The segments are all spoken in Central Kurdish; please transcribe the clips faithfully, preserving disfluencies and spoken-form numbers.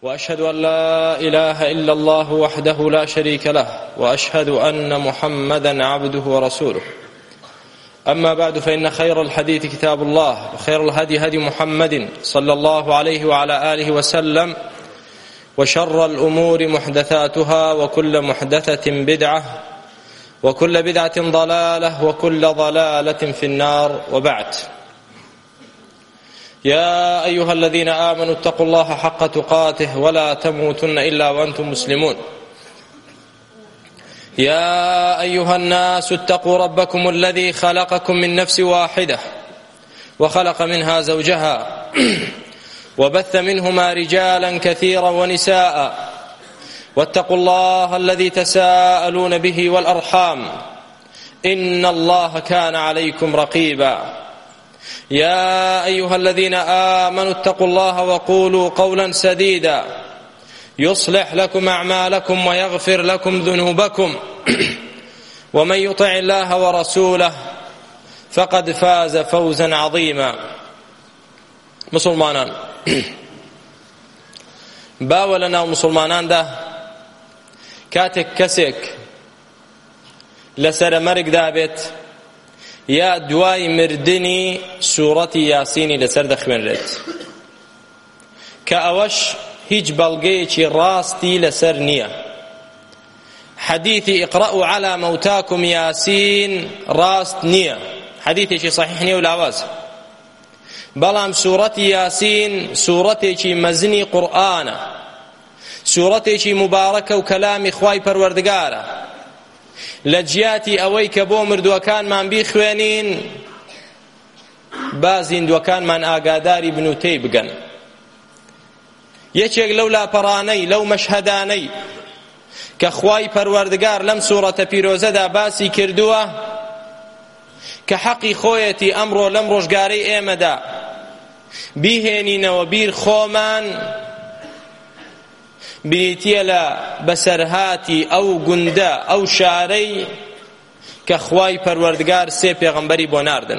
وأشهد أن لا إله إلا الله وحده لا شريك له وأشهد أن محمدا عبده ورسوله. أما بعد، فإن خير الحديث كتاب الله، وخير الهدي هدي محمد صلى الله عليه وعلى آله وسلم، وشر الأمور محدثاتها، وكل محدثة بدعة، وكل بدعة ضلالة، وكل ضلالة في النار. وبعد، يا أيها الذين آمنوا اتقوا الله حق تقاته ولا تموتن إلا وأنتم مسلمون. يا أيها الناس اتقوا ربكم الذي خلقكم من نفس واحدة وخلق منها زوجها وبث منهما رجالا كثيرا ونساء، واتقوا الله الذي تساءلون به والأرحام، إن الله كان عليكم رقيبا. يا أيها الذين آمنوا اتقوا الله وقولوا قولا سديدا يصلح لكم أعمالكم ويغفر لكم ذنوبكم، ومن يطع الله ورسوله فقد فاز فوزا عظيما. مسلمانان، باولنا ومسلمانان ده كاتك كسك لسر مرق دابت یا دوای مردنی سورة یاسینی لسر دەخوێنرێت کە ئەوەش هیچ بەڵگەیەکی ڕاستی لەسەر نییە. حەدیثی ئیقرأوا على موتاكم یاسین ڕاست نییە، حەدیثێکی صحیح نییە و لاواز. بەڵام سورەتی یاسین سورەتێکی مەزنی قورئانە، سورەتێکی مبارەکە و کەلامی خوای پەروەردگارە. لە جیاتی ئەوەی کە بۆ مردووەکانمان بیخوێنین، با زیندوەکانمان ئاگاداری بنوتەی بگەن. یەکێک لەو لاپەڕانەی لەو مەشهەدانەی کە خوای پەروەردگار لەم سوورەتە پیرۆزەدا باسی کردووە کە حەقی خۆیەتی ئەمڕۆ لەم ڕۆژگارەی ئێمەدا بیهێنینەوە بیر خۆمان، بریتیە لە بەسەرهاتی ئەو گوندە ئەو شارەی کە خوای پەروەردگار سێ پێغەمبەری بۆ ناردن.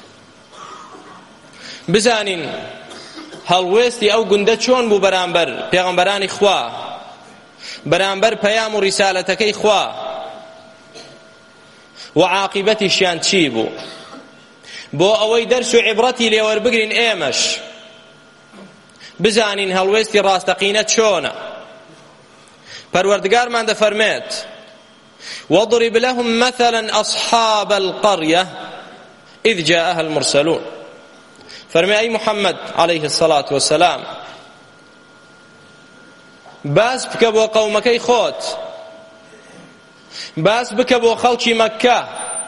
بزانین هەڵوێستی ئەو گوندە چۆن بوو بەرامبەر پێغەمبەرانی خوا، بەرامبەر پەیام و ریسالەتەکەی خوا، و عاقبەتیشیان چی بوو، بۆ ئەوەی دەرس و عیبرەتی لێوەربگرین ئێمەش بزانین هەڵوێستی ڕاستەقینە چۆنە. پەروەردگارمان دەفەرمێت: وَاضْرِبْ لَهُمْ مَثَلًا أَصْحَابَ الْقَرْيَةِ إِذْ جَاءَهَا الْمُرْسَلُونَ. فەرمێ ئەی محەممەد عەلەیهی السەڵات وەسەلام، باس بکە بۆ قەومەکەی خۆت، باس بکە بۆ خەڵکی مەککە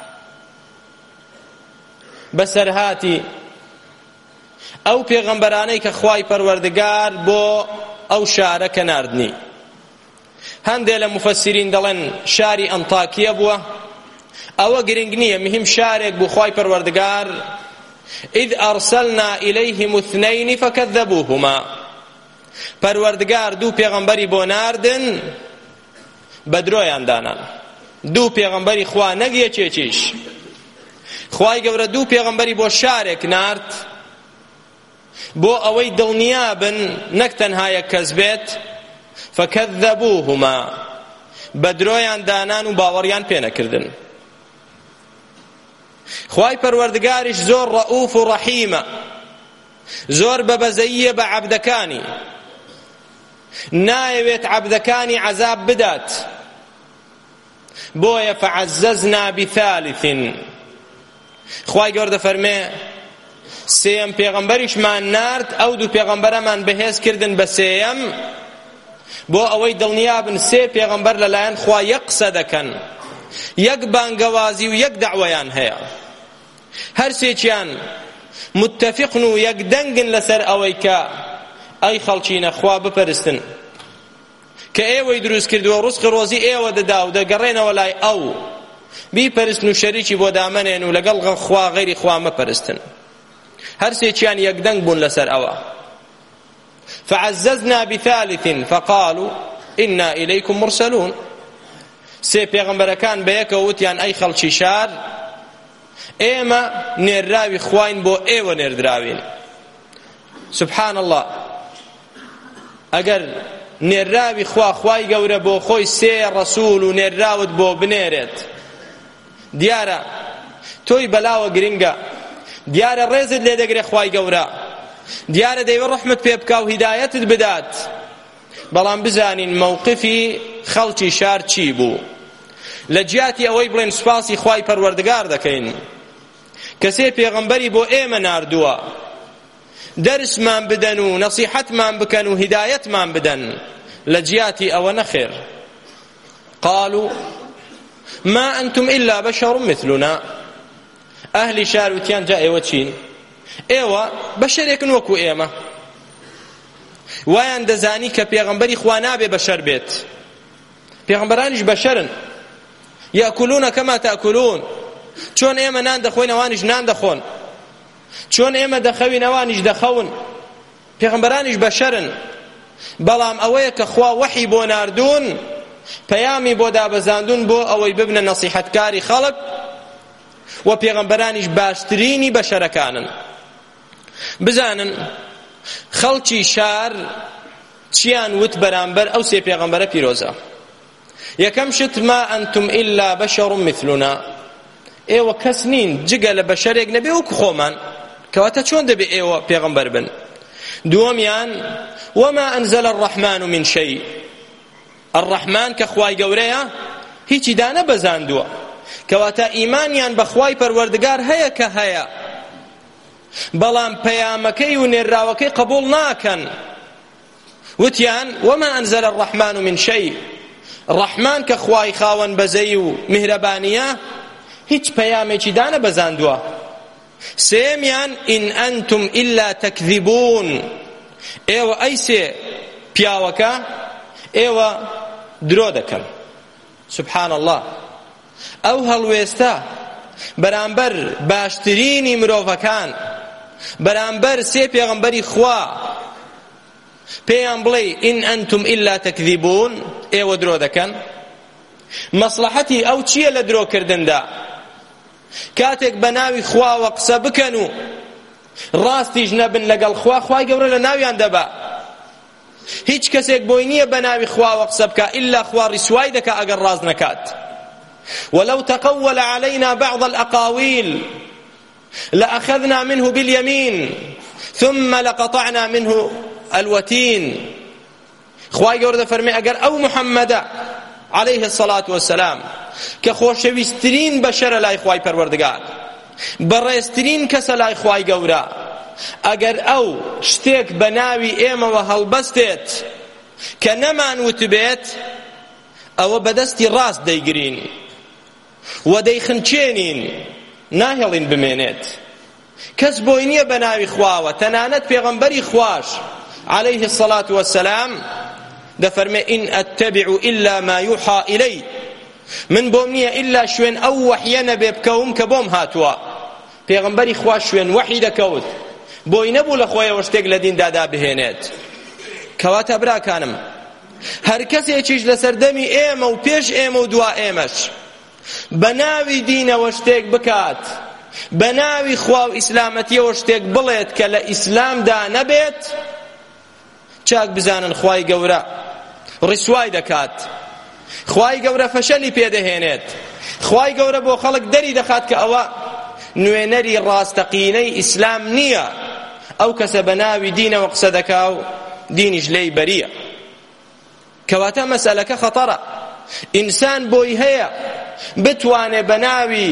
بەسەرهاتی ئەو پێغەمبەرانەی کە خوای پەروەردگار بۆ ئەو شارە کە ناردنی. هەندێک لە مفەسسیرین دەڵێن شاری ئەنتاکیە بووە. ئەوە گرنگ نییە، مهم شارێک بوو خوای پەروەردگار إذ أرسلنا إليهم اثنين فكذبوهما. پەروەردگار دوو پێغەمبەری بۆ ناردن، بە درۆیان دانان. دوو پێغەمبەری خوا نەک یەکێکیش. خوای گەورە دوو پێغەمبەری بۆ شارێک نارد بۆ ئەوەی دڵنیابن نەک تەنها یەک کەس بێت. فكذبوهما، بە درۆیان دانان و باوەڕیان پێ نەکردن. خوای پەروەردگاریش زۆر ڕەئوف و ڕەحیمە، زۆر بەبەزەییە بە عەبدەکانی، نایەوێت عەبدەکانی عەزاب بدات. بۆیە فعەزەزنا بثالث. خوای گەورە دەفەرمێ سێیەم پێغەمبەریشمان نارد، ئەو دوو پێغەمبەرەمان بەهێز کردن بە سێیەم بۆ ئەوەی دڵنیابن سێ پێغەمبەر لەلایەن خوا یەک قسە دەکەن، یەک بانگەوازی و یەک دەعوەیان هەیە. هەر سێکیان متتەفقن و یەک دەنگن لەسەر ئەوەی کە ئەی خەڵکینە خوا بپەرستن، کە ئێوەی دروست کردووە، ڕزق ڕۆزی ئێوە دەدا و دەگەڕێنەوە لای ئەو، بیپەرستن و شەریکی بۆ دامەنێن و لەگەڵ خوا غەیری خوا مەپەرستن. هەر سێکیان یەک دەنگ بوون لەسەر ئەوە. فعززنا بثالث فقالوا إنا إليكم مرسلون. سێ پێغەمبەرەکان بەیەکەوە وتیان ئەی خەڵکی شار، ئێمە نێرراوی خواین بۆ ئێوە نێردراوین. سبحان الله. ئەگەر نێراوی خوا خوای گەورە بۆ خۆی سێ ڕەسوول و نێراوت بۆ بنێرێت، دیارە تۆی بەلاوە گرنگە، دیارە ڕێزت لێ دەگرێ خوای گەورە، دیارە دەیوە ڕەحمت پێ بکا و هیدایەتت بدات. بەڵام بزانین مووقفی خەڵکی شار چی بوو. لە جیاتی ئەوەی بڵێن سوپاسی خوای پەروەردگار دەکەین، کەسێ پێغەمبەری بۆ ئێمە ناردووە دەرسمان بدەن و نەسیحەتمان بکەن و هیدایەتمان بدەن، لە جیاتی ئەوە نەخێر. قالوا ما أنتم إلا بشر مثلنا. ئەهلی شار وتیان جا ئێوە چین؟ ئێوە بەشەرێکن وەکو ئێمە. وایان دەزانی کە پێغەمبەری خوا نابێ بەشەر بێت، پێغەمبەرانیش بەشەرن، یاکلون کەما تاکلون، چۆن ئێمە نان دەخۆین ئەوانیش نان دەخۆن، چۆن ئێمە دەخەوین ئەوانیش دەخەون، پێغەمبەرانیش بەشەرن. بەڵام ئەوەیە کە خوا وەحی بۆ ناردوون، پەیامی بۆ دابەزاندون بۆ ئەوەی ببنە نەسیحەتکاری خەڵک، و پێغەمبەرانیش باشترینی بەشەرەکانن. بزانن خەڵکی شار چیان وت بەرامبەر ئەو سێ پێغەمبەرە پیرۆزە. یەکەم شت ما ئەنتم ئیلا بەشەڕ مثلنا، ئێوە کەس نین جگە لە بەشەرێک نەبێ وەکو خۆمان، کەواتە چۆن دەبێ ئێوە پێغەمبەر بن؟ دووەمیان وما أنزل الرحمن من شيء، الرحمن کە خوای گەورەیە هیچی دانە بەزاندووە، کەواتە ئیمانیان بە خوای پەروەردگار هەیە کە هەیە، بەڵام پەیامەکەی و نێراوەکەی قبول ناکەن. وتیان وما أنزل الرحمن من شيء، ڕەحمان کە خوای خاوەن بەزەی و میهرەبانیە هیچ پەیامێکی دانە بەزاندووە. سێمیان ئین ئەنتم ئیلا تەکذیبون، ئێوە ئەی سێ پیاوەکە ئێوە درۆ دەکەن. سبحان الله، ئەو هەڵوێستە بەرامبەر باشترینی مرۆڤەکان، بەرامبەر سێ پێغەمبەری خوا پێیان بڵێ ئین ئەنتم ئیلا تەکذیبون، ئێوە درۆ دەکەن. مەسلەحەتی ئەو چییە لە درۆکردندا؟ کاتێک بە ناوی خواوە قسە بکەن و ڕاستیش نەبن لەگەڵ خوا، خوای گەورە لە ناویان دەبا. هیچ کەسێک بۆی نییە بە ناوی خواوە قسە بکە ئیلا خوا ڕیسوای دەکا ئەگەر ڕاست نەکات. ولو تقول علينا بعض الأقاويل لأخذنا منه باليمين ثم لقطعنا منه الوتين. خواهی گەورە دەفەرمێ ئەگەر ئەو محەممەدە عليه الصلاة والسلام کە خۆشەویستترین بەشەرە لای خوای پەروەردگار، بەڕێزترین کەسە لای خوای گەورە، ئەگەر ئەو شتێک بە ناوی ئێمەوە هەڵبەستێت کە نەمانوت بێت، ئەوە بەدەستی ڕاست دەیگرین و دەیخنچێنین، ناهێڵین بمێنێت. کەس بۆی نییە بە ناوی خواوە، تەنانەت پێغەمبەری خواش عليه الصلاة والسلام دەفەرمێ ئین ئەتەبع إلا ما يوحى إلي، من بۆم نییە ئیلا شوێن ئەو وەحیە نەبێ بکەوم کە بۆم هاتووە. پێغەمبەری خوا شوێن وەحی دەکەوت، بۆی نەبوو لە خۆیەوە شتێک لە دیندا دابهێنێت. کەواتە براکانم، هەر کەسێکیش لە سەردەمی ئێمە و پێش ئێمە و دوا ئێمەش بە ناوی دینەوە شتێک بکات، بە ناوی خوا و ئیسلامەتیەوە شتێک بڵێت کە لە ئیسلامدا نەبێت، چاک بزانن خوای گەورە ڕیسوای دەکات، خوای گەورە فەشەلی پێدەهێنێت، خوای گەورە بۆ خەڵک دەری دەخات کە ئەوە نوێنەری ڕاستەقینەی ئیسلام نییە، ئەو کەسە بە ناوی دینەوە قسە دەکا و دینیش لێی بەریە. کەواتە مەسەلەکە خەتەرە. ئینسان بۆی هەیە بتوانێ بە ناوی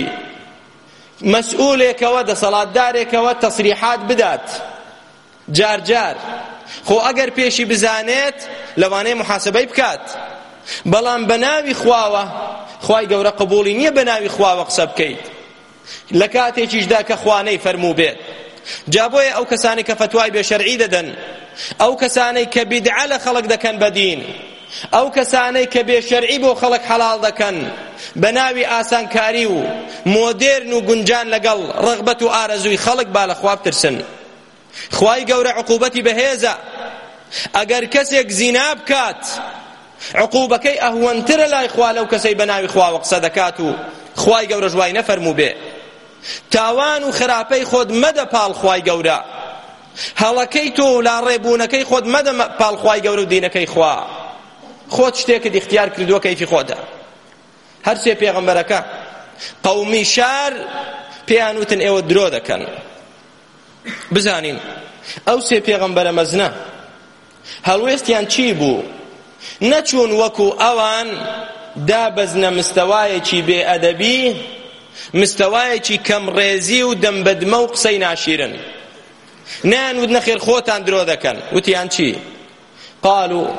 مەسئولێکەوە دەسەڵاتدارێکەوە تەسریحات بدات جار جار، خۆ ئەگەر پێشی بزانێت لەوانەیە محاسبەی بکات، بەڵام بە ناوی خواوە خوای گەورە قبوڵی نییە بە ناوی خواوە قسە بکەیت لە کاتێکیشدا کە خوانەی فەرموو بێت. جا بۆیە ئەو کەسانی کە فتوای بێشەرعی دەدەن، ئەو کەسانەی کە بیدعە لە خەڵک دەکەن بە دین، ئەو کەسانەی کە بێشەرعی بۆ خەڵک حەڵاڵ دەکەن بە ناوی ئاسانکاری و مۆدێرن و گونجان لەگەڵ ڕغبەت و ئارەزووی خەڵک، با لە خوا بترسن. خوای گەورە عقوبەتی بەهێزە. ئەگەر کەسێک زینا بکات، عقوبەکەی ئەهوەنترە لای خوا لەو کەسەی بە ناوی خواوە قسە دەکات و خوای گەورە ژوای نەفەرموو بێ. تاوان و خراپەی خۆت مەدە پاڵ خوای گەورە، هەڵەکەی تۆ و لا ڕێبوونەکەی خۆت مەدە پاڵخوای گەورە و دینەکەی خوا خۆت شتێکت اختیار کردووە کەیفی خۆتە. هەر سێ پێغەمبەرەکە قەومی شار پێیان وتن ئێوە درۆ دەکەن. بزانین ئەو سێ پێغەمبەرە مەزنە هەڵوێستیان چی بوو؟ نەچوون وەکو ئەوان دابەزنە مستەوایەکی بێئەدەبی، مستەوایەکی کەم ڕێزی و دەمبەدمە و قسەی ناشیرن. نان ود نەخێر خۆتان درۆ دەکەن. وتیان چی؟ قالوا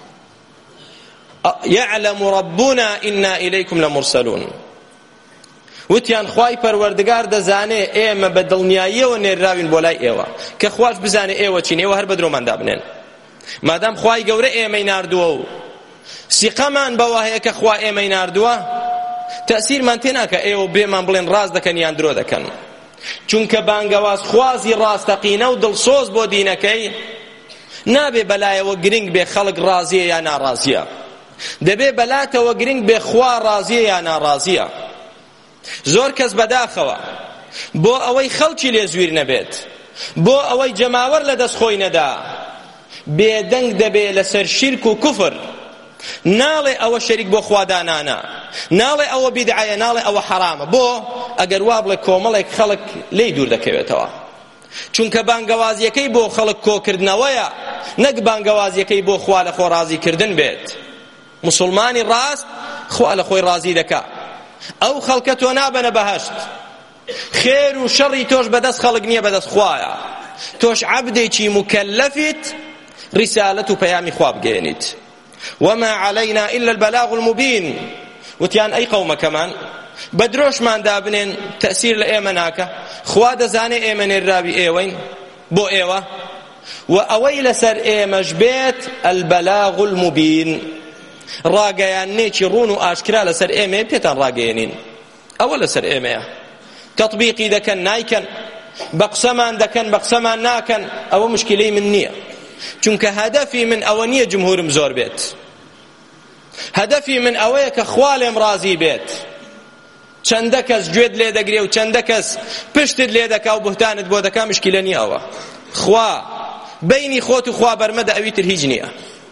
يعلم ربنا إنا إليكم لمرسلون. وتیان خوای پەروەردگار دەزانێ ئێمە بە دڵنیاییەوە نێراوین بۆ لای ئێوە کە خوش بزانێ ئێوە چین، ئێوە هەر بە درۆماندا بنێن. مادام خوای گەورە ئێمەی ناردووە و سیقەمان بەوە هەیە کە خوا ئێمەی ناردووە، تەسیرمان تێ ناکە ئێوە بێمان بڵێن ڕاست دەکەن یان درۆ دەکەن. چونکە بانگەواز خوازی ڕاستەقینە و دڵسۆز بۆ دینەکەی نابێ بەلایەوە گرنگ بێ خەڵک ڕازیە یا ناڕازیە، دەبێ بەلاتەوە گرنگ بێ خوا ڕازیە یا ناڕازیە. زۆر کەس بەداخەوە بۆ ئەوەی خەڵکی لێ زویر نەبێت، بۆ ئەوەی جەماوەر لە دەست خۆی نەدا، بێدەنگ دەبێ لەسەر شیرک و کوفر. ناڵێ ئەوە شەریک بۆ خوادانانە، ناڵێ ئەوە بیدعەیە، ناڵێ ئەوە حرامە. بۆ ئەگەر وا بڵێ کۆمەڵێک خەڵک لێی دوور دەکەوێتەوە، چونکە بانگەوازیەکەی بۆ خەڵک کۆکردنەوەیە، نەک بانگەوازیەکەی بۆ خوا لە خۆ ڕازیکردن بێت. مسلمانی ڕاست خوا لە خۆی ڕازی دەکا. ئەو خەڵکە تۆ نابەنە بەهەشت، خێر و شەڕی تۆش بەدەست خەڵک نییە، بەدەست خوایە. تۆش عەبدێکی مکەلەفیت ڕیسالەت و پەیامی خوا بگەێنیت. وما علينا إلا البلاغ المبين. وتیان ئەی قەومەکەمان بە درۆشمان دابنێن، تەسیر لە ئێمە ناکە، خوا دەزانێ ئێمە نێراوی ئێوەین بۆ ئێوە، و ئەوەی لەسەر ئێمەش بێت البلاغ المبين، ڕاگەیانێکی ڕوون و ئاشکرا لەسەر ئێمە پێتان ڕاگەیەنین. ئەوە لەسەر ئێمەیە. تەطبیقی دەکەن نایکەن، بە قسەمان دەکەن بە قسەمان ناکەن، ئەوە مشکلەی من نییە. چونکە هەدەفی من ئەوە نییە جمهورم زۆر بێت، هەدەفی من ئەوەیە کە خوا لێم ڕازی بێت. چەندە کەس گوێت لێ دەگرێ و چەندە کەس پشتت لێ دەکا و بوهتانت بۆ دەکا، مشکلە نییە ئەوە. خوا بینی خۆت و خوا بەرمەدە، ئەویتر هیچ نییە.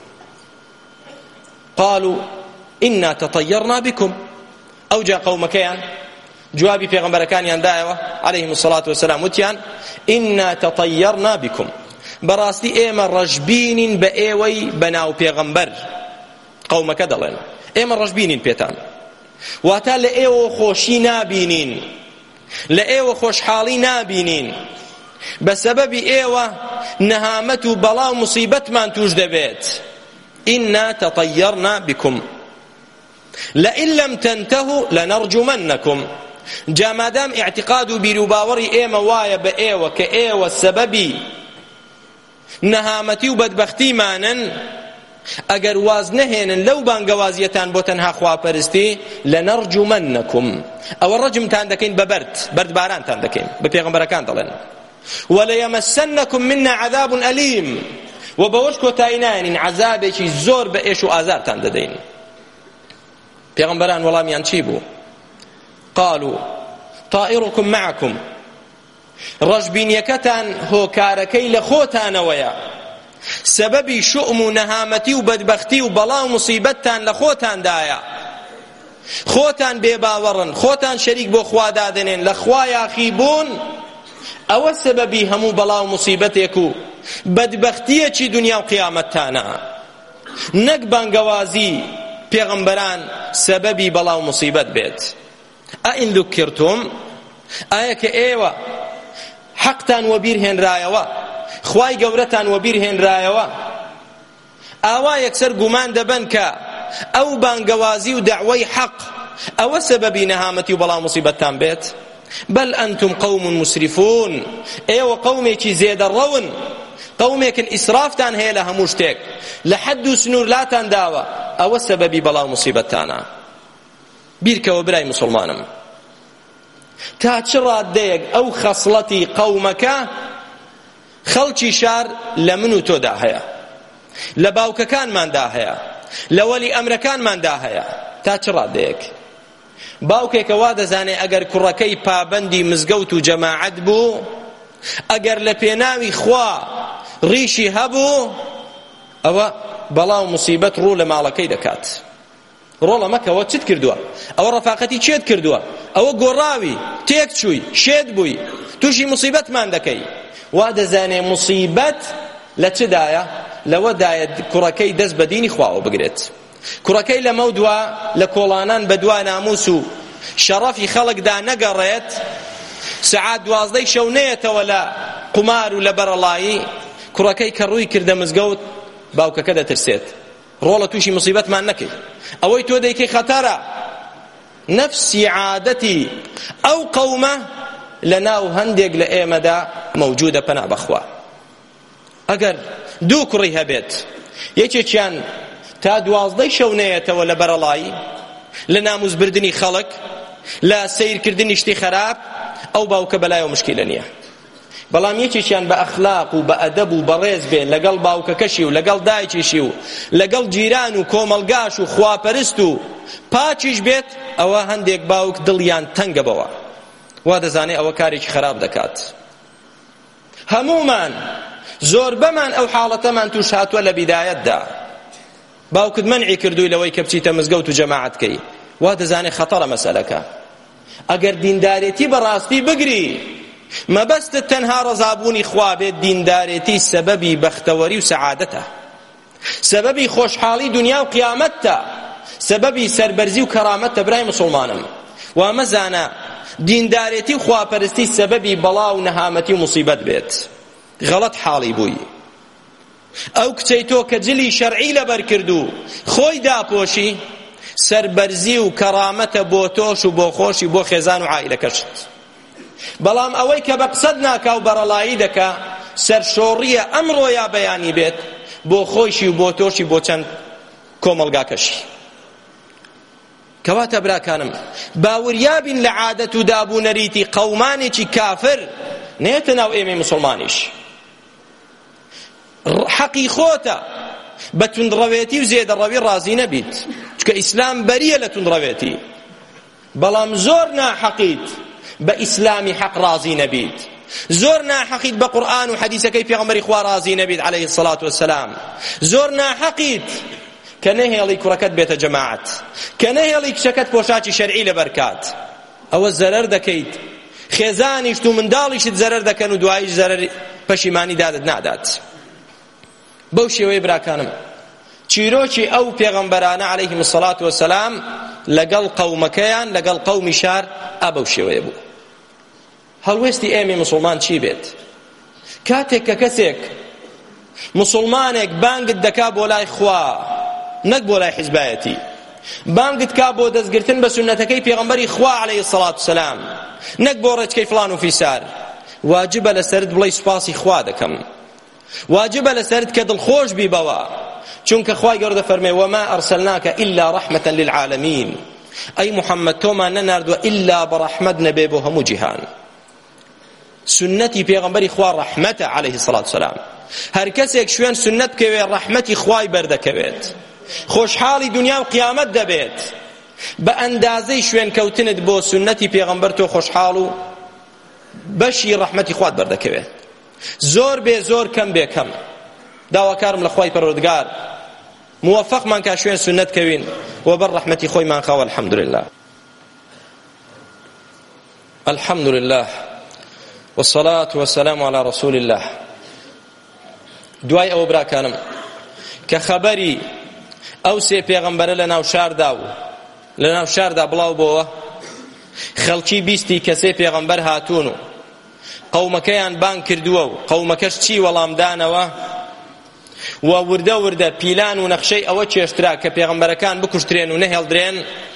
قالوا إنا تطيرنا بكم. أو جاء قومكيان جوابي پیغمبرکانیان دایەوە عليهم الصلاة والسلام، وتیان إنا تطيرنا بكم، بەڕاستی ئێمە ڕەشبینین بە ئێوەی بەناو پێغەمبەر. قەومەکە دەڵێن ئێمە ڕەشبینین پێتان، واتە لە ئێوە خۆشی نابینین، لە ئێوە خۆشحاڵی نابینین، بە سەبەبی ئێوە نەهامەت و بەڵا و موسیبەتمان توش دەبێت. إنا تطيرنا بكم لئن لم تنتهوا لنرجمنكم. جا مادام اعتقاد و بیر و باوەڕی ئێمە وایە بە ئێوە کە ئێوە سەبەبی نەهامەتی و بەدبەختیمانن، ئەگەر واز نەهێنن لەو بانگەوازیەتان بۆ تەنها خواپەرستی لەنەرجومەنەکم، ئەوە ڕەجمتان دەکەین بە بەرد بەردبارانتان دەکەین. بە پێغەمبەرەکان دەڵێن وەلەیەمەسەنەکم منا عەذاب ئەلیم، و بەوەش کۆتایی نایەنین، عەذابێکی زۆر بە ئێش و ئازارتان دەدەین. پێغەمبەران وەڵامیان چی بوو؟ قالوا طائركم معكم، ڕەشبینیەکەتان هۆکارەکەی لە خۆتانەوەیە، سەبەبی شوم و نەهامەتی و بەدبەختی و بەڵا و موسیبەتتان لە خۆتاندایە. خۆتان بێباوەڕن، خۆتان شەریک بۆ خوا دادەنێن، لە خوا یاخی بوون، ئەوە سەبەبی هەموو بەڵا و موسیبەتێک و بەدبەختیەکی دنیا و قیامەتتانە، نەک بانگەوازی پێغەمبەران سەبەبی بەڵا و موسیبەت بێت. ئەئین ذوکرتم، ئایا کە ئێوە حەقتان وەبیر هێنرایەوە، خوای گەورەتان وەبیر هێنرایەوە، ئاوا یەکسەر گومان دەبەن کە ئەو بانگەوازی و دەعوەی حەق ئەوە سەبەبی نەهامەتی و بەڵا موسیبەتتان بێت؟ بەل ئەنتم قەوم مسرفون، ئێوە قەومێکی زێدەڕەون، قەومێکن ئیسرافتان هەیە لە هەموو شتێک، لە حەد و سنوور لاتان داوە، ئەوە سەبەبی بەڵا موسیبەتتانە. بیرکەوە برای مسلمانم، تا چ ڕادەیەک ئەو خەسڵەتی قەومەکە خەڵکی شار لە من و تۆدا هەیە، لە باوکەکانماندا هەیە، لە وەلی ئەمرەکانماندا هەیە. تا چ ڕادەیەک باوکێکە وا دەزانێ ئەگەر کوڕەکەی پابەندی مزگەوت و جەماعەت بوو، ئەگەر لە پێناوی خوا ڕیشی هەبوو ئەوە بەڵاو موسیبەت ڕوو لە ماڵەکەی دەکات. ڕۆڵە مەکەوە چت کردووە؟ ئەوە ڕەفاقەتی چێت کردووە؟ ئەوە گۆڕاوی تێک چووی شێت بووی تووشی موسیبەتمان دەکەی. وا دەزانێ موسیبەت لە چدایە؟ لەوەدایە کوڕەکەی دەست بە دینی خواوە بگرێت. کوڕەکەی لەمە دووە لە کۆڵانان بە دوا ناموس و شەڕەفی خەڵکدا نەگەڕێت، سەعات دوازدەی شەو نێتەوە لە قومار و لە بەرەڵایی، کوڕەکەی کە ڕووی کردە مزگەوت باوکەکە دەترسێت. ڕۆڵە تووشی موسیبەتمان نەکەی. ئەوەی تۆ دەیکەی خەتەرە. نەفسی عادەتی ئەو قەومە لە ناو هەندێک لە ئێمەدا مەوجودە پەنا بەخوا. ئەگەر دوو کوڕی هەبێت، یەکێکیان تا دوازدەی شەو نێتەوە لە بەرەڵایی، لە ناموزبردنی خەڵک، لە سیرکردنی شتی خەراب، ئەو باوکە بەلایەوە مشکیلە نییە. بەڵام یەکێکیان بە ئەخلاق و بە ئەدەب و بەڕێز بێت لەگەڵ باوکەکەشی و لەگەڵ دایکیشی و لەگەڵ جیران و کۆمەلگاش و خواپەرست و پاچیش بێت، ئەوە هەندێک باوک دڵیان تەنگە بەوە، وا دەزانێ ئەوە کارێکی خراپ دەکات. هەمومان زۆر بەمان ئەو حاڵەتەمان توش هاتووە لە بیدایەتدا. باوکت منعی کردووی لەوەی کە بچیتە مزگەوت و جەماعەتکەی، وا دەزانێ خەتەرە مەسەلەکە. ئەگەر دیندارێتی بەڕاستی بگری، مەبەستت تەنها ڕەزابوونی خوا بێت، دیندارێتی سەبەبی بەختەوەری و سەعادەتە، سەبەبی خۆشحاڵی دنیا و قیامەتە، سەبەبی سەربەرزی و کەرامەتە. برای مسلمانم، وا مەزانە دیندارێتی و خواپەرستی سەبەبی بەڵا و نەهامەتی و موسیبەت بێت. غەڵەت حاڵی بووی. ئەو کچەی تۆ کە جلی شەرعی لەبەر کردو خۆی داپۆشی، سەربەرزی و کەرامەتە بۆ تۆش و بۆ خۆشی بۆ خێزان و عائیلەکەشت. بەڵام ئەوەی کە بە قسەت ناکا و بەرەڵایی دەکا، سەرشۆڕیە ئەمڕۆ یا بەیانی بێت بۆ خۆشی و بۆ تۆشی بۆ چەند کۆمەلگاکەشی. کەواتە براکانم، باوریابین لە عادەت و دابوونەریتی قەومانێکی کافر، نێتە ناو ئێمەی مسلمانیش. حەقی خۆتە بە توندڕەوێتی و زێدەڕەوی ڕازی نەبیت، چکە ئیسلام بەریە لە توندڕەوێتی. بەڵام زۆر ناحەقیت بە ئیسلامی حەق ڕازی نەبیت، زۆر ناحەقیت بە قورئان و حەدیسەکەی پێغەمبەری خوا ڕازی نەبیت عەلەیهی السەڵات وەسەلام، زۆر ناحەقیت کە نەهێڵی کوڕەکەت بێتە جەماعەت، کە نەهێڵی کچەکەت پۆشاکی شەرعی لەبەرکات. ئەوە زەرەر دەکەیت، خێزانیشت و منداڵیشت زەرەر دەکەن و دواییش زەرەر پەشیمانی دادت نادات. بەو شێوەیە براکانم، چیرۆکی ئەو پێغەمبەرانە عەلەیهیم السەڵات وەسەلام لەگەڵ قەومەکەیان لەگەڵ قەومی شار ئەبەو شێوەیە بوو. هەڵوێستی ئێمە مسلمان چی بێت؟ کاتێک کە کەسێک مسلمانێک بانگت دەکا بۆ لای خوا، نەک بۆ لای حیزبایەتی، بانگت کا بۆ دەستگرتن بە سنەتەکەی پێغەمبەری خوا عەلەیهی السەڵات وەسەلام، نەک بۆ ڕێچکەی فڵان و فیسار، واجبە لەسەرت بڵێی سوپاسی خوا دەکەم، واجبە لەسەرت کە دڵخۆش بی بەوە، چونکە خوای گەورە دەفەرمێ وما ئەرسەلناکە ئیلا ڕەحمەتەن للعالەمین، ئەی محەممەد تۆمان نەناردووە ئیلا بە ڕەحمەت نەبێ بۆ هەموو جیهان. سنەتی پێغەمبەری خوا ڕەحمەتە عەلەیهی السەڵات وەسەلام. هەر کەسێک شوێن سنەت بکەوێ ڕەحمەتی خوای بەردەکەوێت، خۆشحاڵی دنیا و قیامەت دەبێت. بە ئەندازەی شوێن کەوتنت بۆ سنەتی پێغەمبەر تۆ خۆشحاڵ و بەشی ڕەحمەتی خوات بەردەکەوێت. زۆر بێ زۆر کەم بێ کەم داواکارم لە خوای پەروەردگار موفقمان کە شوێن سنەت کەوین و بەر ڕەحمەتی خۆیمان خاوە. الحەمدولله الحەمدولله والصلاة والسلام على رسول الله. دوای ئەوە براکانم کە خەبەری ئەو سێ پێغەمبەرە لە ناو شاردا و لە ناو شاردا بڵاو بۆوە، خەڵکی بیستی کە سێ پێغەمبەر هاتوون و قەومەکەیان بان کردووە و قەومەکەش چی وەڵامدانەوە و وردە وردە پیلان و نەخشەی ئەوە چێشترا کە پێغەمبەرەکان بکوشترێن و نەهێڵدرێن.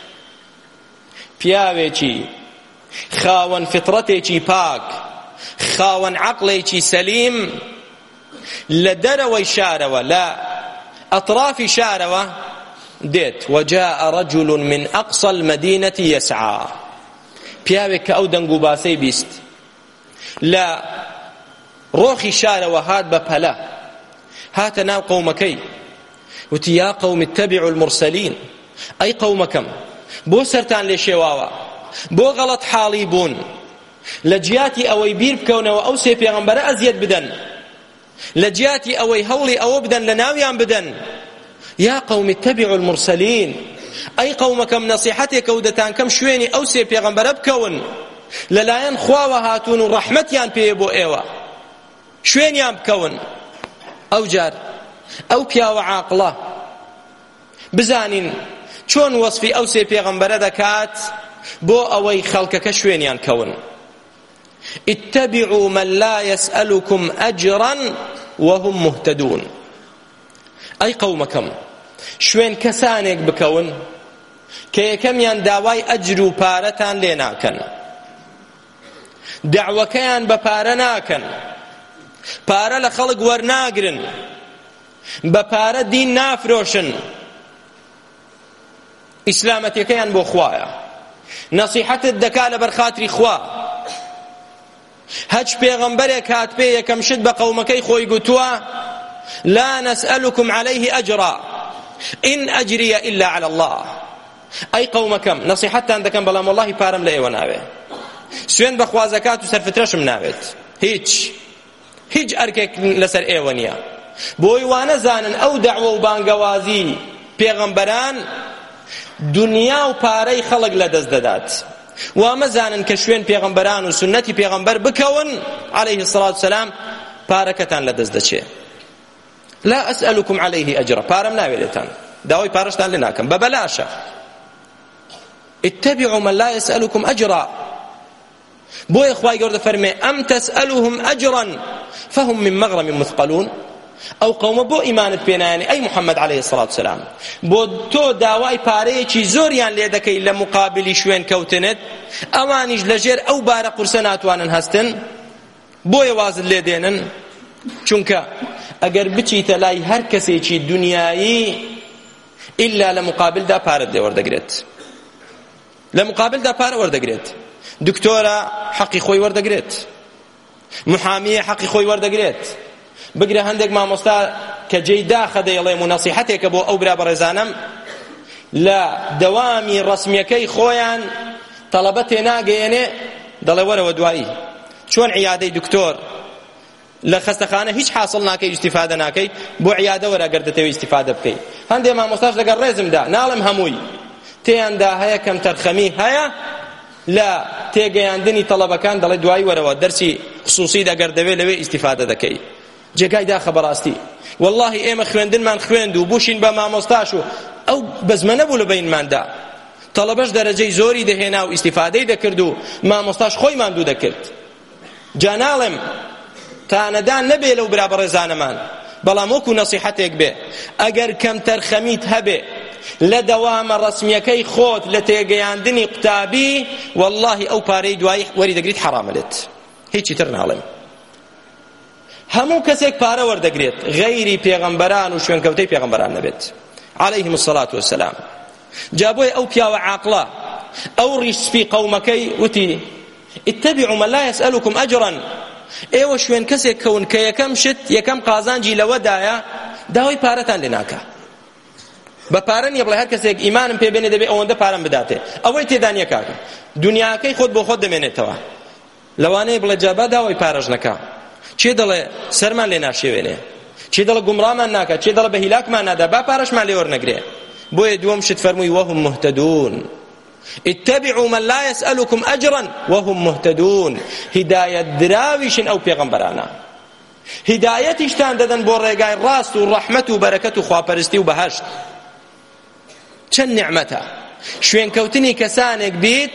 پیاوێکی خاوەن فیتڕەتێکی پاک، خاوەن عەقڵێکی سەلیم لە دەرەوەی شارەوە، لە ئەطرافی شارەوە دێت. وجاء رجل من أقصى المدينة يسعى، پیاوێک کە ئەو دەنگ و باسەی بیست لە ڕۆخی شارەوە هات بە پەلە، هاتە ناو قەومەکەی، وتی یا قەوم اتبعوا المرسلین، ئەی قەومەکەم بۆ سەرتان لێ شێواوە، بۆ غەڵەت حاڵی بوون، لە جیاتی ئەوەی بیر بکەونەوە ئەو سێ پێغەمبەرە ئەزیەت بدەن، لە جیاتی ئەوەی هەوڵی ئەوە بدەن لە ناویان بدەن. یا قوم اتبعوا المرسلین، ئەی قەومەکەم نەسیحەتێکە و دەتان کەم شوێنی ئەو سێ پێغەمبەرە بکەون لەلایەن خواوە هاتوون و ڕەحمەتیان پێیە بۆ ئێوە، شوێنیان بکەون. ئەو جار ئەو پیاوە عاقڵە بزانین چۆن وەسفی ئەو سێ پێغەمبەرە دەکات بۆ ئەوەی خەڵکەکە شوێنیان کەون. اتبعوا من لا يسألكم أجرا وهم مهتدون. ئەی قەومەکەم شوێن کەسانێک بکەون کە یەکەمیان داوای ئەجر و پارەتان لێ ناکەن، دعوەکەیان بە پارە ناکەن، پارە لە خەڵک وەرناگرن، بە پارە دین نافرۆشن، ئیسلامەتیەکەیان بۆ خوایە، نەسیحەتت دەکا لەبەر خاتری خوا. هەچ پێغەمبەرێک هات پێ یەکەم شت بە قەومەکەی خۆی گوتووە لا نسألكم عليه أجرا إن أجري إلا على الله. أي قومكم نصيحتان دەکەم بەڵام والله پارەم لە ئێوە ناوێ، سوێن بە خوازەکات و سەرفترەشم ناوێت، هیچ هیچ ئەرکێک لەسەر ئێوە نییە. بۆی وانەزانن ئەو دەعوە و بانگەوازی پێغەمبەران دنیا و پارەی خەڵک لەدەست دەدات. وامەزانن کە شوێن پێغەمبەران و سنەتی پێغەمبەر بکەون عليه الصلاة والسلام پارەکەتان لەدەست دەچێت. لا أسألكم عليه أجرا، پارەم ناوێتان، داوای پارەشتان لێ ناکەم، بەبەلاشە. اتبعوا من لا يسألكم أجرا. بۆیە خوای گەورە فەرمێ ئەم تسألهم أجرا فهم من مغرم مثقلون. ئەو قەومە بۆ ئیمانت پێنایانی ئەی محەممەد عليه الصلاة والسلام، بۆ تۆ داوای پارەیەکی زۆریان لێ دەکەی لە مقابلی شوێن کەوتنت، ئەوانیش لەژێر ئەو بارە قورسە ناتوانن هەستن، بۆیە وازت لێ دێنن. چونکە ئەگەر بچیتە لای هەر کەسێکی دنیایی ئیلا لە مقابلدا پارەت لێ وەردەگرێت، لە مقابلدا پارە وەردەگرێت. دکتۆرە حەقی خۆی وەردەگرێت، محامیە حەقی خۆی وەردەگرێت. بگرە هەندێک مامۆستا کە جێی داخە دەیڵێم و نەسیحەتێکە بۆ ئەو برا بەڕێزانم لە دەوامی ڕەسمیەکەی خۆیان تەڵەبە تێناگەیەنێ، دەڵێ وەرەوە دوایی چۆن عیادەی دکتۆر لە خەستەخانە هیچ حاصل ناکەی ئیستیفادە ناکەی، بۆ عیادە وەرە گەر دەتەوێت ئیستیفادە بکەی. هەندێک مامۆستاش لەگەڵ ڕێزمدا ناڵم هەمووی تێیاندا هەیە کەم تەرخەمی هەیە لە تێگەیاندنی تەڵەبەکان، دەڵێ دوایی وەرەوە دەرسی خصوصی دەگەر دەوێت لەوێ ئیستیفادە دەکەی. جێگای داخە بەڕاستی والله ئێمە خوێندنمان خوێند و بوشین بە مامۆستاش و ئەو بەزمە نەبوو لە بەینماندا، تەڵەبەش دەرەجەی زۆری دەهێنا و ئیستیفادەی دەکرد و مامۆستاش خۆی ماندوو دەکرد. جا ناڵێم تانەدان نەبێ لەو برا بەڕێزانەمان، بەڵام وەکو نەسیحەتێک بێ ئەگەر کەم تەرخەمیت هەبێ لە دەوامە ڕەسمیەکەی خۆت لە تێگەیاندنی قوتابی، والله ئەو پارەی دوایی وەری دەگریت حرامەلێت. هیچی تر ناڵێم. هەموو کەسێک پارە وەردەگرێت غەیری پێغەمبەران و شوێنکەوتەی پێغەمبەران نەبێت عليهم الصلاة والسلام. جا بۆی ئەو پیاوە عاقڵە ئەو ڕیشسپی قەومەکەی وتی اتبعوا من لا يسألكم أجرا. ئێوە شوێن کەسێک کەون کە یەکەم شت یەکەم قازانجی لەوەدایە داوای پارەتان لێ ناکە. بە پارە نییە بڵێ هەر کەسێک ئیمانم پێ بێنێ دەبێت ئەوەندە پارەم بداتێ، ئەوەی تێدا نییە کاکە، دنیاکەی خۆت بۆ خۆت دەمێنێتەوە. لەوانەیە بڵێ جابا داوای پارەش نەکا، چێ دەڵێ سەرمان لێ ناشێوێنێ، چێ دەڵێ گومڕامان ناکە، چێ دەڵێ بە هیلاکمان نادا، با پارەشمان لێ وەرنەگرێ. بۆیە دووەم شت فەرمووی وهم مهتدون. اتبعوا من لا يسألكم أجرا وهم مهتدون. هداية دراويشن أو پیغمبرانا هدايتشتان ددن بۆ ڕێگای ڕاست و ڕەحمەت و بەرەکەت و خواپەرستی و بەهەشت. چەند نعمەتە شوێنکەوتنی کەسانێک بیت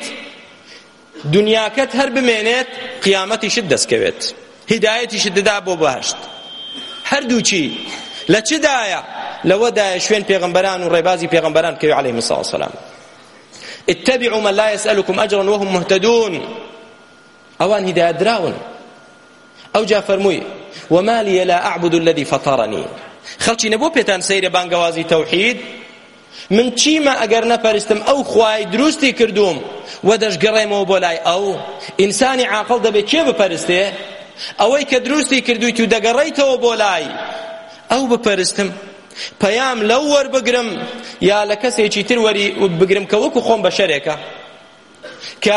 دنیاکەت هەر بمێنێت قیامەتیشت دەستکەوێت، هدایەتیشت دەدا بۆ بەهەشت. هەردووچی لە چدایە؟ لەوەدایە شوێن پێغەمبەران و ڕێبازی پێغەمبەران بکەوی عەلەیهیم السەڵاتو وەسەلام. اتبعوا من لا يسألكم أجرا وهم مهتدون. أوان هداية دراون. أو جا فرموي وما لي لا أعبد الذي فطرني. خلچي نبو بيتان سير بانقوازي توحيد من چيما أقر نپرستم أو خواهي دروستي كردوم ودش قريمو بولاي أو إنساني عاقل دبي كي بپرسته أوي كدروستي كردوي تو دقريتو بولاي أو بپرستم پەیام لەو وەربگرم یا لە کەسێکی تر وەری بگرم کە وەکو خۆم بەشەرێکە کە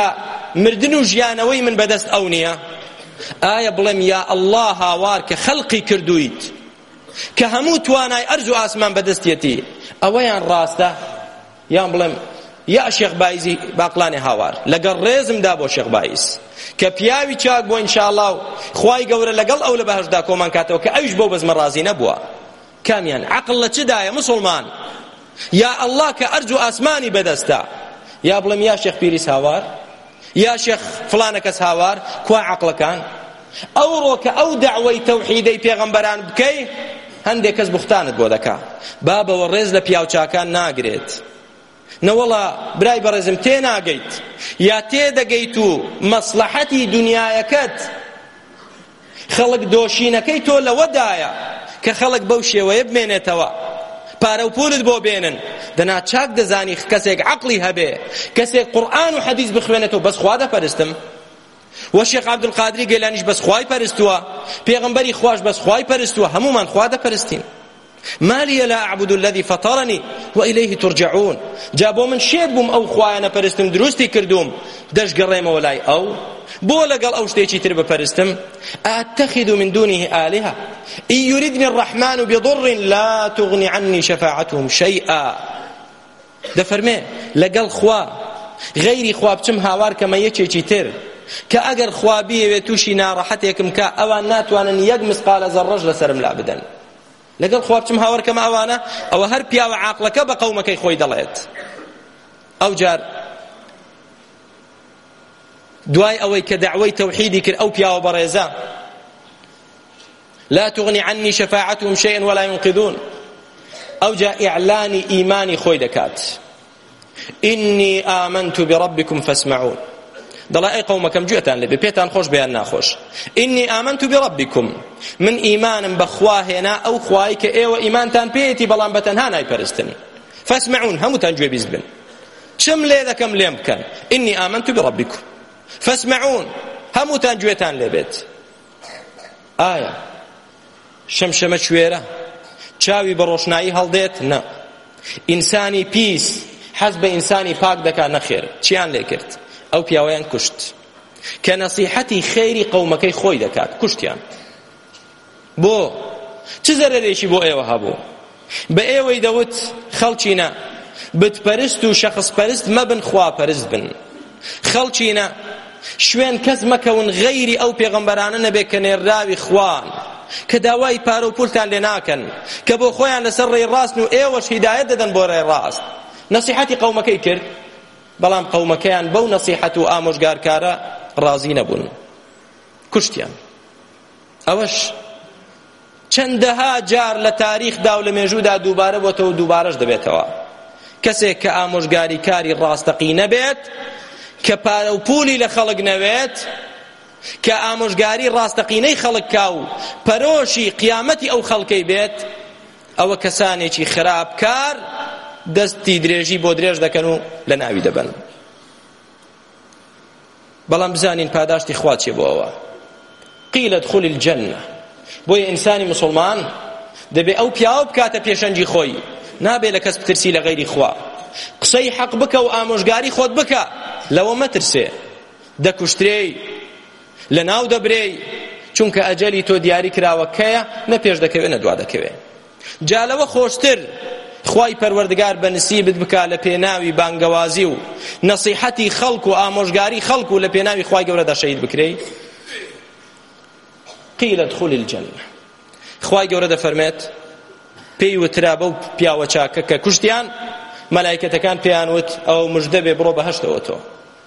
مردن و ژیانەوەی من بەدەست ئەو نییە؟ ئایا بڵێم یا ئەڵڵا هاوار کە خەڵقی کردوویت کە هەموو توانای ئەرز و ئاسمان بەدەستیەتی، ئەوەیان ڕاستە؟ یان بڵێم یا شێخ بایزی باقلانێ هاوار لەگەڵ ڕێزمدا بۆ شێخ بایز کە پیاوی چاک بۆ ئینشاءالله و خوای گەورە لەگەڵ ئەو لە بەهەشدا کۆمان کاتەوە کە ئەویش بەو بەزمە ڕازی نەبووە. کامیان عەقڵ لە چدایە مسڵمان؟ یا ئەڵڵا کە ئەرز و ئاسمانی بەدەستە، یا بڵێم یا شێخ پیریس هاوار، یا شێخ فڵانە کەس هاوار؟ کوا عەقڵەکان؟ ئەوڕۆ کە ئەو دەعوەی تەوحیدەی پێغەمبەران بکەی هەندێک کەس بوختانت بۆ دەکا، بابەوە ڕێز لە پیاوچاکان ناگرێت. نەوەڵا برای بەڕێزم تێ ناگەیت یا تێدەگەیت و مەسلەحەتی دنیایەکەت خەڵک دۆشینەکەی تۆ لەوەدایە کە خەڵک بەو شێوەیە بمێنێتەوە، پارە و پولت بۆ بێنن. دەنا چاک دەزانی کەسێک عەقڵی هەبێ، کەسێک قورئان و حەدیث بخوێنێتەوە بەس خوا دەپەرستم، و شێخ عەبدولقادری گەیلانیش بەس خوای پەرستووە، پێغەمبەری خوش بەس خوای پەرستووە، هەمومان خوا دەپەرستین. ما لي لا أعبد الذي فطرني وإليه ترجعون. جابوا من شێت بووم ئەو خوایانە پەرستم دروستی کردوم دەشگەڕێمەوە لای ئەو، بۆ لەگەڵ ئەو شتێکی تر بپەرستم؟ أتخذ من دونه آلهة إن يردني الرحمن بضر لا تغني عني شفاعتهم شيئا. دەفەرمێ لەگەڵ خوا غەیری خوا بچم هاوار کەمە یەکێکی تر کە ئەگەر خوا بیەوێت تووشی ناڕەحەتێکم کە ئەوان ناتوانن یەک مسقالە زەڕەش لەسرم لا بدەن. لەگەڵ خوا بچم هاوار کەمە ئەوانە؟ ئەوە هەر پیاوە عاقڵەکە بە قەومەکەی خۆی دەڵێت. ئەو جار دوای ئەوەی کە دەعوەی تەوحیدی کرد ئەو پیاوە بەڕێزە، لا تغني عني شفاعتهم شيئا ولا ينقذون، ئەو جا ئیعلانی ئیمانی خۆی دەکات. إني آمنت بربكم فاسمعون. دەڵێ ئەی قەومەکەم گوێتان لێبێ، پێتان خۆش بەیان ناخۆش. إني آمنت بربكم، من ئیمانم بەخوا هێنا، ئەو خوای کە ئێوە ئیمانتان پێیەتی بەڵام بەتەنها نایپەرستن. فاسمعون، هەمووتان گوێ بیست بن، چم لێ دەکەم لێم بکەن. إني آمنت بربكم فاسمعون، هەمووتان گوێتان لێبێت. ئایا شەمشەمە کوێرە چاوی بە ڕۆشنایی هەڵدێت؟ نە. ئینسانی پیس حەز بە ئینسانی پاک دەکات؟ نەخێر. چیان لێ کرد؟ ئەو پیاوەیان کوشت کە نەسیحەتی خەیری قەومەکەی خۆی دەکات، کوشتیان. بۆ چ زەرەرێکی بۆ ئێوە هەبوو؟ بە ئێوەی دەوت خەڵچینە بتپەرست و شەخص پەرست مەبن، خوا پەرست بن. خەڵچینە شوێن کەس مەکەون غەیری ئەو پێغەمبەرانە نەبێ کە نێراوی خوان، کە داوای پارە و پولتان لێ ناکەن، کە بۆ خۆیان لەسەر ڕێی ڕاستن و ئێوەش هیدایەت دەدەن بۆ ڕێی ڕاست. نەسیحەتی قەومەکەی کرد، بەڵام قەومەکەیان بەو نەسیحەت و ئامۆژگارکارە ڕازی نەبوون، کوشتیان. ئەوەش چەندەها جار لە تاریخدا و لە مێژوودا دووبارە بۆتەوە و دووبارەش دەبێتەوە. کەسێک کە ئامۆژگاری کاری ڕاستەقی نەبێت، کە پارە و پولی لە خەڵک نەوێت، کە ئامۆژگاری ڕاستەقینەی خەڵک کا و پەرۆشی قیامەتی ئەو خەڵکەی بێت، ئەوە کەسانێکی خراپکار دەستی درێژی بۆ درێژ دەکەن و لە ناوی دەبن. بەڵام بزانین پاداشتی خوا چێ بۆ ئەوە. قیل ادخل الجنة. بۆیە ئینسانی مسلمان دەبێ ئەو پیاوە بکاتە پێشەنجی خۆی، نابێ لە کەس بترسی لە غەیری خوا. قسەی حەق بکە و ئامۆژگاری خۆت بکە، لەوە مەترسێ. دەکوشترێی، لە ناو دەبرێی، چونکە ئەجەلی تۆ دیاری کراوە کەیە، نە پێش دەکەوێ نە دوا دەکەوێ. جا لەوە خۆشتر خوای پەروەردگار بە نسیبت بکا لە پێناوی بانگەوازی و نەسیحەتی خەڵک و ئامۆژگاری خەڵک و لە پێناوی خوای گەورەدا شەهید بکرێی. قیل ادخل الجنة. خوای گەورە دەفەرمێت پێی وترا بەو پیاوە چاکە کە کوشتیان، مەلایکەتەکان پێیان وت ئەو موژدە بێ بڕۆ بەهەشتەوە تۆ.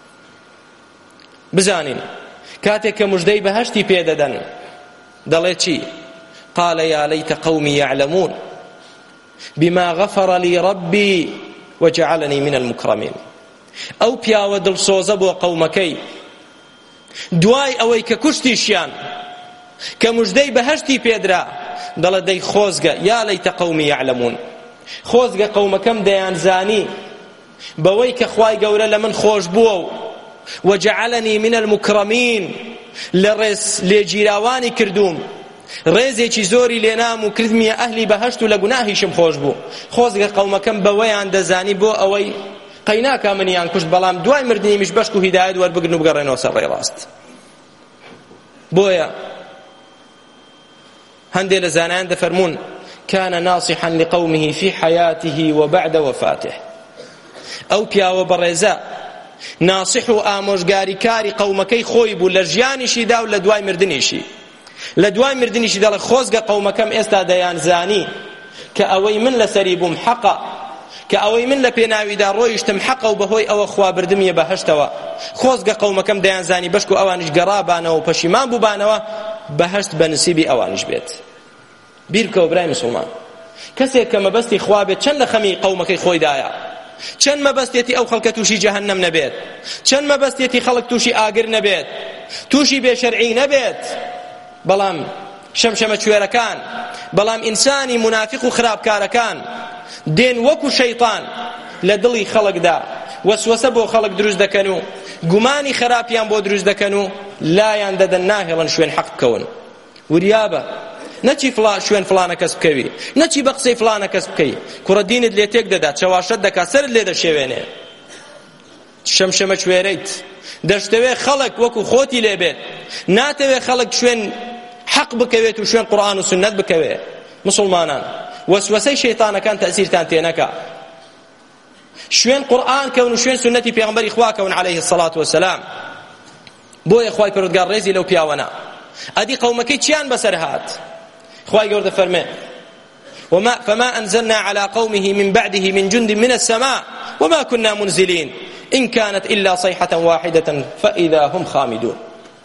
بزانین کاتێک کە موژدەی بەهەشتی پێدەدەن دەڵێ چی؟ قال يا ليت قومي يعلمون بما غفر لي ربي وجعلني من المكرمين. ئەو پیاوە دڵسۆزە بۆ قەومەکەی دوای ئەوەی کە کوشتیشیان کە موژدەی بەهەشتی پێدرا، دەڵێ دەی خۆزگە یا لەیتە قەومی یعلەمون، خۆزگە قەومەکەم دەیانزانی بەوەی کە خوای گەورە لە من خۆش بووە و وجعلني من المكرمين، لە ڕێز لێگیراوانی کردوم، ڕێزێکی زۆری لێنام و کردمیە ئەهلی بەهەشت و لە گوناهیشم خۆش بوو. خۆزگە قەومەکەم بەوەیان دەزانی بۆ ئەوەی قەیناکە منیان کوشت بەڵام دوای مردنیمیش بەشک و هیدایەت وەربگرن و بگەڕێنەوە سەر ڕێی ڕاست. بۆیە هەندێک لە زانایان دەفەرمون كان ناصحا لقومه في حياته وبعد وفاته. ئەو پیاوە بەڕێزە ناصح و ئامۆژگاریکاری قەومەکەی خۆی بوو لە ژیانیشیدا و لە دوای مردنیشی. لە دوای مردنیشی دەڵێ خۆزگە قەومەکەم ئێستا دەیانزانی کە ئەوەی من لەسەری بووم حەقە، کە ئەوەی من لە پێناویدا ڕۆیشتم حەقە و بەهۆی ئەوە خوا بردمیە بەهەشتەوە. خۆزگە قەومەکەم دەیانزانی بەشک و ئەوانیش گەڕابانەوە و پەشیمان بووبانەوە بەهەشت بە نسیبی ئەوانیش بێت. بیر بکەوە برای مسلمان، کەسێک کە مەبەستی خوا بێت چەند لە خەمی قەومەکەی خۆیدایە، چەند مەبەستێتی ئەو خەڵکە تووشی جەهەنەم نەبێت، چەند مەبەستێتی خەڵک تووشی ئاگر نەبێت، تووشی بێشەرعی نەبێت، بەڵام شەمشەمە کوێرەکان، بەڵام ئینسانی منافق و خراپکارەکان دێن وەکو شەیطان لە دڵی خەڵکدا وەسوەسە بۆ خەڵک دروست دەکەن و گومانی خراپیان بۆ دروست دەکەن و لایان دەدەن ناهێڵن شوێن حەق بکەون. وریابە نەچی فلان شوێن فلانە کەس بکەوی، نەچی بە قسەی فلانە کەس بکەی، کوڕە دینت لێ تێک دەدات، چاواشەت دەکات، سەرت لێ دەشێوێنێ. شەمشەمە کوێرەیت دەشتەوێ خەڵک وەکو خۆتی لێ بێت، ناتەوێ خەڵک شوێن حەق بکەوێت و شوێن قورئان و سنت بکەوێ. مسلمانان وەسوەسەی شەیطانەکان تەئسیرتان تێنەکا، شوێن قورئان کەون و شوێن سنەتی پێغەمبەری خوا کەون عەلەیهی السەڵات وەسەلام. بۆیە خوای پەروەردگار ڕێزی لەو پیاوەنە ئەدی قەومەکەی چیان بەسەر هات؟ خوای گەورە فەرمێ وما فما أنزلنا على قومه من بعده من جند من السماء وما كنا منزلين إن كانت إلا صيحة واحدة فإذا هم خامدون.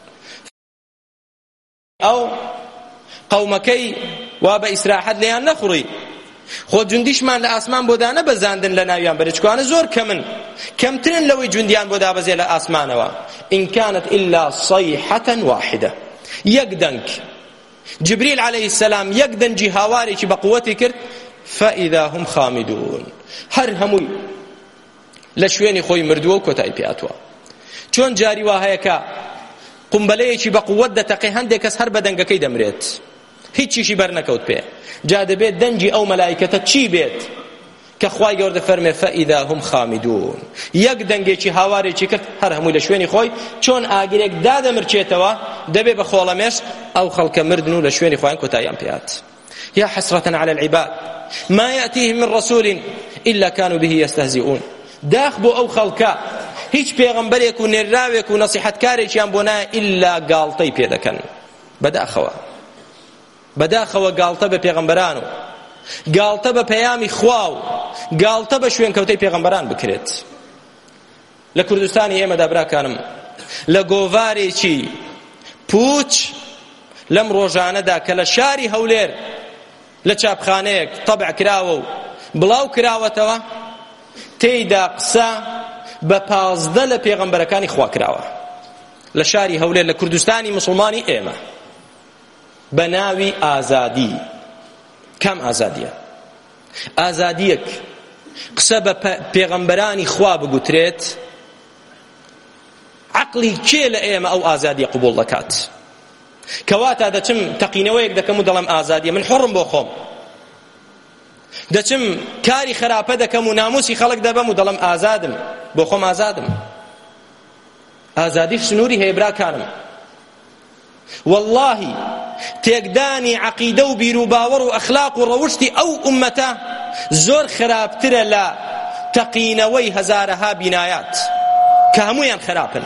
أو قومكي وابا إسراحت ليان نخري خۆ جوندیشمان لە ئاسمان بۆ دانە بەزاندن لە ناویان بەرچکوانە زۆر کەمن، کەمترن لەوەی جوندیان بۆ دابەزێ لە ئاسمانەوە. إن كانت إلا صيحة واحدة، یەک دەنگ جبريل عليه السلام یەک دەنجی هاوارێکی بە قووەتی کرد فإذا هم خامدون، هەر هەمووی لە شوێنی خۆی مردووە و کۆتایی پێهاتووە. چۆن جاری وا هەیە کە قومبەلەیەکی بە قووەت دەتەقێ هەندێک کەس هەر بە دەنگەکەی دەمرێت، هیچیشی بەرنەکەوت پێ، جا دەبێت دەنجی ئەو مەلایکەتە چی بێت کە خوای گەورە فەرمێ فإذا هم خامدون، یەک دەنگێکی هاوارێکی کرد هەر هەمووی لە شوێنی خۆی. چۆن ئاگرێک دادەمرچێتەوە دەبێ بە خۆڵەمێش ئەو خەڵکە مردن و لە شوێنی خۆیان کۆتاییان پێهات. يا حسرة على العباد ما يأتيهم من رسول إلا كانوا به يستهزئون. داخ بۆ ئەو خەڵکە هیچ پێغەمبەرێک و نێراوێک و نەسیحەتکارێکیان بۆ نایە ئیلا گاڵتەی پێ دەکەن. بەداخەوە بەداخەوە گاڵتە بە پێغەمبەران و گاڵتە بە پەیامی خوا و گاڵتە بە شوێن کەوتەی پێغەمبەران بکرێت. لە کوردستانی ئێمەدا براکانم لە گۆڤارێکی پوچ لەم ڕۆژانەدا کە لە شاری هەولێر لە چاپخانەیەک تەبع کراوە و بڵاو کراوەتەوە تێیدا قسە بە پازدە لە پێغەمبەرەکانی خوا کراوە لە شاری هەولێر لە کوردستانی مسلمانی ئێمە بە ناوی ئازادی. کام ئازادیە؟ ئازادیەک قسە بە پێغەمبەرانی خوا بگوترێت، عەقڵی کێ لە ئێمە ئەو ئازادیە قبوڵ دەکات؟ کەواتە دەچم تەقینەوەیەک دەکەم و دەڵێم ئازادیە، من حڕم بۆ خۆم، دەچم کاری خراپە دەکەم و ناموسی خەڵک دەبەم و دەڵێم ئازادم، بۆ خۆم ئازادم. ئازادی سنووری هەیە براکانم. واللهی تێکدانی عەقیدە و بیر و باوەڕ و ئەخلاق و ڕەوشتی ئەو ئومەتە زۆر خراپترە لە تەقینەوەی هەزارەها بینایات کە هەموویان خراپن.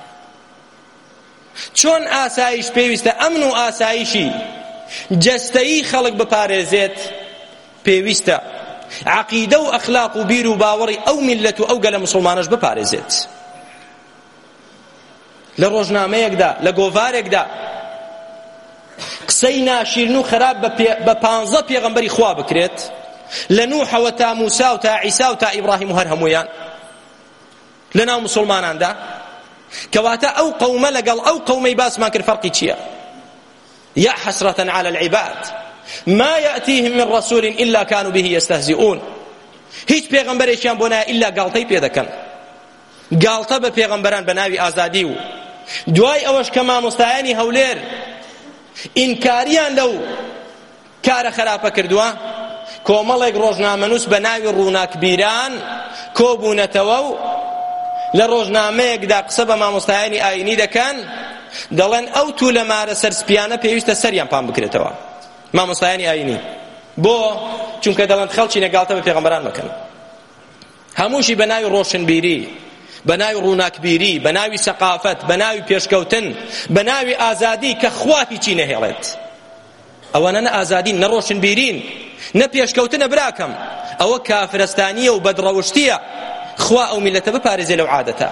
چۆن ئاسایش پێویستە ئەمن و ئاسایشی جەستەیی خەڵک بپارێزێت، پێویستە عەقیدە و ئەخلاق و بیر و باوەڕی ئەو میلەت و ئەو گەلە مسلمانەش بپارێزێت. لە ڕۆژنامەیەکدا لە گۆڤارێکدا قسەی ناشیرن و خراپ بە پانزە پێغەمبەری خوا بکرێت، لە نوحەوە تا موسا و تا عیسا و تا ئیبراهیم و هەر هەموویان لە ناو مسلماناندا. کەواتە ئەو قەومە لەگەڵ ئەو قەومەی باسمان کرد فەرقی چییە؟ یا حەسرەتەن عەلە العیباد ما يأتيهم من رسول إلا كانوا به يستهزئون. هیچ پێغەمبەرێکیان بۆ نایە ئیلا گاڵتەی پێ دەکەن، گاڵتە بە پێغەمبەران بە ناوی ئازادی. و دوای ئەوەش کە مامۆستایانی هەولێر ئینکاریان لەو کارە خراپە کردووە، کۆمەڵێک ڕۆژنامەنووس بە ناوی ڕووناکبیران کۆبوونەتەوە و لە ڕۆژنامەیەکدا قسە بە مامۆستایانی ئاینی دەکەن دەڵێن ئەو توو لە مارە سەرسپیانە پێویستە سەریان پام بکرێتەوە مامۆستایانی ئاینی بۆ چونکە دەڵێن خەڵکی نەگاڵتە بە پێغەمبەران مەکەن هەمووشی بە ناوی ڕۆشنبیری بە ناوی ڕووناکبیری بە ناوی سەقافەت بە ناوی پێشکەوتن بە ناوی ئازادی کە خوا هیچی نەهێڵێت ئەوانە نە ئازادین نە ڕۆشنبیرین نە پێشکەوتنە براکەم ئەوە کافرستانیە و بەدڕەوشتیە خوا ئەو میلەتە بپارێزێ لەو عادەتە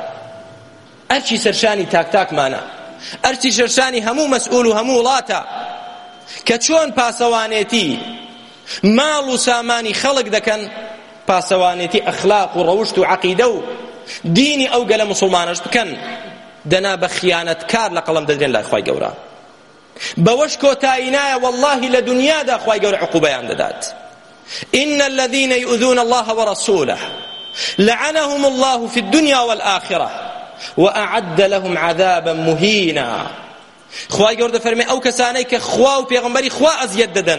ئەرچی سەرشانی تاکتاکمانە ئەرچی سەرشانی هەموو مەسئول و هەموو وڵاتە کە چۆن پاسەوانێتی ماڵ و سامانی خەڵک دەکەن پاسەوانێتی ئەخلاق و ڕەوشت و عەقیدە و دینی ئەو گەلە مسلمانەش بکەن دەنا بە خیانەتکار لە قەڵەم دەدرێن لای خوای گەورە بەوەش کۆتایی نایە واللهی لە دنیادا خوای گەورە عقوبەیان دەدات إن الذين يؤذون الله ورسوله لعنهم الله في الدنيا والآخرة وأعد لهم عذابا مهينا خوای گەورە دەفەرمێ ئەو کەسانەی کە خوا و پێغەمبەری خوا ئەزیەت دەدەن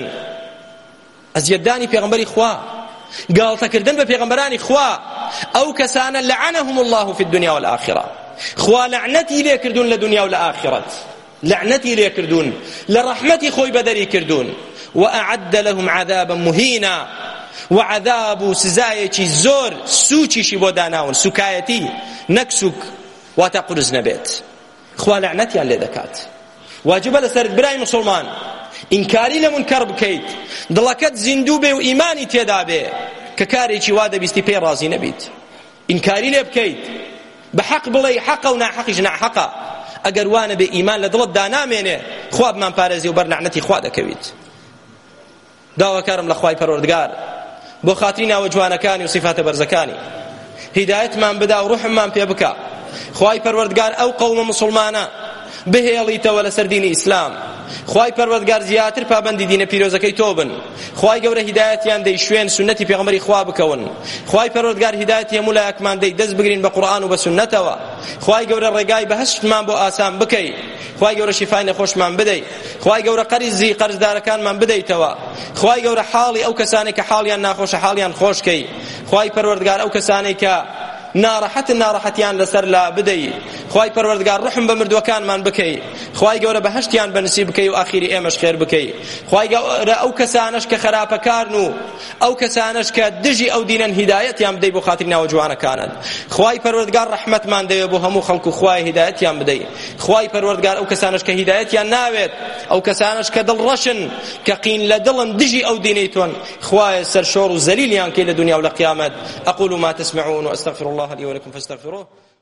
ئەزیەتدانی پێغەمبەری خوا گاڵتەکردن بە پێغەمبەرانی خوا ئەو کەسانە لعنهم الله في الدنيا والآخرة خوا لعنەتی لێ کردوون لە دنیا و لە ئاخرەت لعنەتی لێ کردوون لە ڕەحمەتی خۆی بەدەری کردوون وأعد لهم عذابا مهينا وعذاب سزایەکی زۆر سوچیشی بۆ داناون سوکایەتی نەک سوک واتە قورس نەبێت خوا لعنەتیان لێ دەکات واجبە لەسەرت برای مسلمان ئینکاری لە منکەڕ بکەیت دڵەکەت زیندوو بێ و ئیمانی تێدا بێ کە کارێکی وا دەبیستی پێی ڕازی نەبیت ئینکاری لێ بکەیت بە حەق بڵێ حەقە و ناحەقیش ناحەقە ئەگەر وانە بێ ئیمان لە دڵت دانامێنێ خوا بمان پارێزی و بەر لعنەتی خوا دەکەویت داواکارم لە خوای پەروەردگار بۆ خاتری ناوە جوانەکانی و صفاتە بەرزەکانی هیدایەتمان بدا و ڕوحممان پێ بکە خوای پەروەردگار ئەو قەومە مسلمانە بهێڵیتەوە لەسەر دینی ئیسلام خوای پەروەردگار زیاتر پابەندی دینە پیرۆزەکەی تۆ بن خوای گەورە هیدایەتیان دەی شوێن سنەتی پێغەمبەری خوا بکەون خوای پەروەردگار هیدایەتی هەموو لایەکمان دەی دەست بگرین بە قورئان و بە سنەتەوە خوای گەورە ڕێگای بەهەشتمان بۆ ئاسان بکەی خوای گەورە شیفای نەخۆشمان بدەی خوای گەورە قەرزی قەرزدارەکانمان بدەیتەوە خوای گەورە حاڵی ئەو کەسانەی کە حاڵیان ناخۆشە حاڵیان خۆشکەی خوای پەروەردگار ئەو کەسانەی کە ناڕەحەت ناڕەحەتیان لەسەر لا بدەی خوای پەروەردگار ڕحم بە مردووەکانمان بکەی خوای گەورە بەهەشتیان بەنسیب بکەی و ئاخیری ئێمەش خێر بکەی خوای گەورە ئەو کەسانش کە خراپەکارن و ئەو کەسانش کە دژی ئەو دینەن هیدایەتیان بدەی بۆ خاتری ناوە جوانەکانت خوای پەروەردگار ڕەحمەتمان دەوێ بۆ هەموو خەڵک و خوای هیدایەتیان بدەی خوای پەروەردگار ئەو کەسانش کە هیدایەتیان ناوێت ئەو کەسانش کە دڵڕەشن کە قین لە دڵن دژی ئەو دینەی تۆن خوای سەرشۆڕ و زەلیلیان کەی لە دنیا و لە قیامەت أقول ما تسمعون وأستغفر الله لي ولكم فاستغفروه